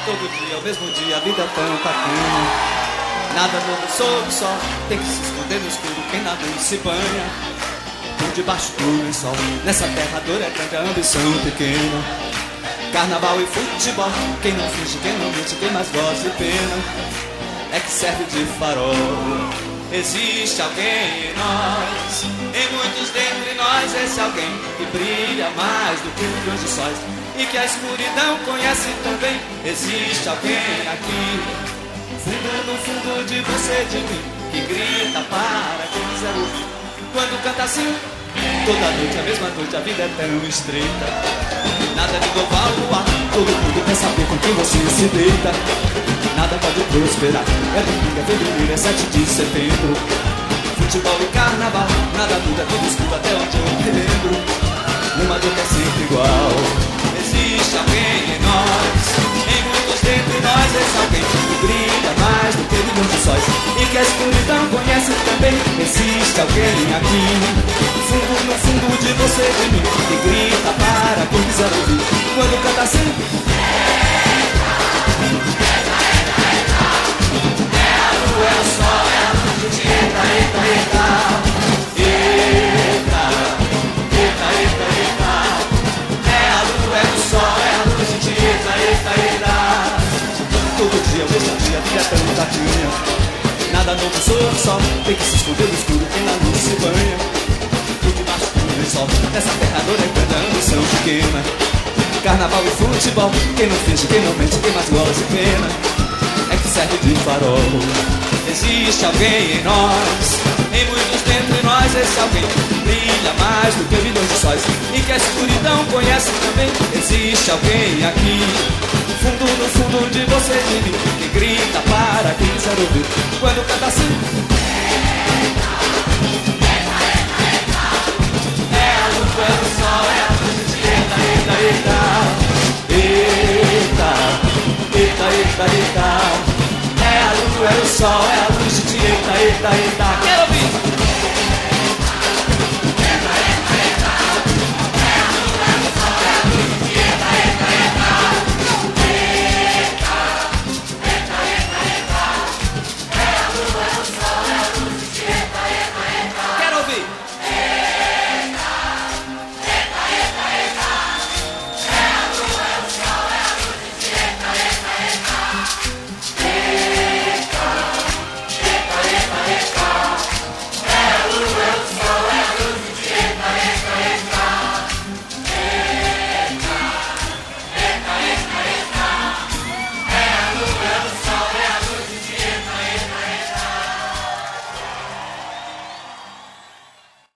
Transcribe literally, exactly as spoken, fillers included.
Todo dia é o mesmo dia, a vida é tão bacana. Nada novo sob o sol, tem que se esconder no escuro, quem nada não se banha. Por debaixo do lençol, nessa terra a dor é grande, a ambição pequena. Carnaval e futebol, quem não finge, quem não mente, quem mais gosta de pena é que serve de farol. Existe alguém em nós, em muitos dentre nós, esse alguém que brilha mais do que milhões de sóis e que a escuridão conhece também. Existe alguém aqui, fundo no fundo de você, de mim, que grita para quem quiser ouvir. Quando canta assim, toda noite, a mesma noite, a vida é tão estreita. Nada de novar no ar, todo mundo quer saber com quem você se deita. Nada pode prosperar, é domingo, é fevereiro, é sete de setembro. Futebol e carnaval, nada muda, tudo escuro até onde eu me lembro. Uma dor que é sempre igual. Existe alguém em nós, em muitos dentre nós, esse alguém que brilha mais do que milhões de sóis e que a escuridão conhece também. Existe alguém aqui, fundo no fundo de você, de mim, que grita para quem quiser ouvir. Quando canta assim, é o sol, é a luz de eita, eita, eita. Eita, eita, eita, eita. É a lua, é o sol, é a luz de eita, eita, eita. Todo dia, o mesmo dia, a vida é tão tadinha. Nada novo sob o sol, tem que se esconder no escuro, quem na luz se banha. Por debaixo do lençol, nessa terra a dor é grande, a ambição pequena. Carnaval e futebol, quem não finge, quem não mente, quem mais gosta de pena é que serve de farol. Existe alguém em nós, em muitos dentre nós, esse alguém brilha mais do que milhões de sóis e que a escuridão conhece também. Existe alguém aqui, fundo no fundo de você, de mim, que grita para quem quiser ouvir. Quando canta assim, é a luz, é o sol, é a luz de eita, eita, eita. Eita, eita, eita, eita. É a luz, é o sol, é a luz de eita, eita, eita.